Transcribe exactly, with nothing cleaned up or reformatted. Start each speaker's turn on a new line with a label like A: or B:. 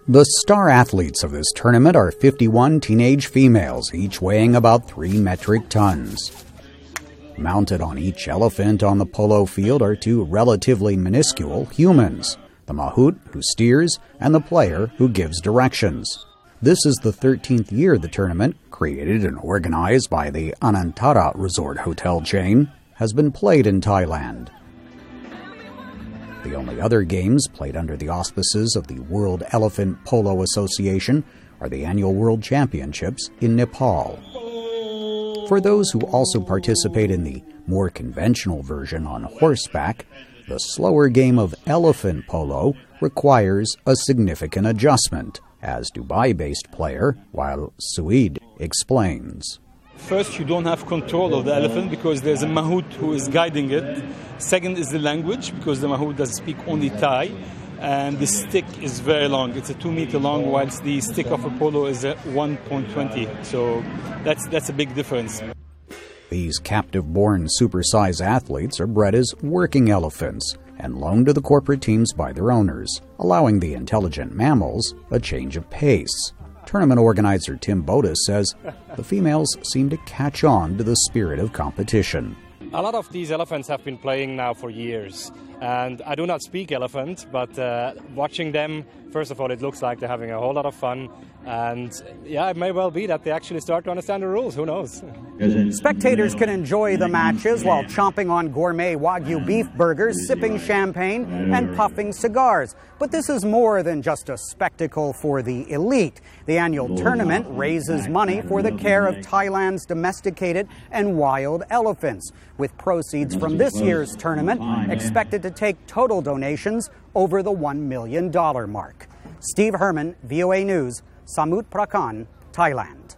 A: The star athletes of this tournament are fifty-one teenage females, each weighing about three metric tons. Mounted on each elephant on the polo field are two relatively minuscule humans, the mahout who steers and the player who gives directions. This is the thirteenth year the tournament, created and organized by the Anantara resort hotel chain, has been played in Thailand. The only other games played under the auspices of the World Elephant Polo Association are the annual World Championships in Nepal. For those who also participate in the more conventional version on horseback, the slower game of elephant polo requires a significant adjustment, as Dubai-based player Wael Sueid explains.
B: First, you don't have control of the elephant because there's a mahout who is guiding it. Second is the language, because the mahout does speak only Thai. And the stick is very long. It's a two meter long, whilst the stick of a polo is a one point two zero. So that's, that's a big difference.
A: These captive-born supersize athletes are bred as working elephants and loaned to the corporate teams by their owners, allowing the intelligent mammals a change of pace. Tournament organizer Tim Bodas says the females seem to catch on to the spirit of competition.
C: A lot of these elephants have been playing now for years, and I do not speak elephant, but uh, watching them, first of all, it looks like they're having a whole lot of fun, and yeah, it may well be that they actually start to understand the rules, who knows?
D: Spectators can enjoy the matches while chomping on gourmet Wagyu beef burgers, sipping champagne, and puffing cigars. But this is more than just a spectacle for the elite. The annual tournament raises money for the care of Thailand's domesticated and wild elephants, with proceeds from this year's tournament expected to take total donations over the one million dollars mark. Steve Herman, V O A News, Samut Prakan, Thailand.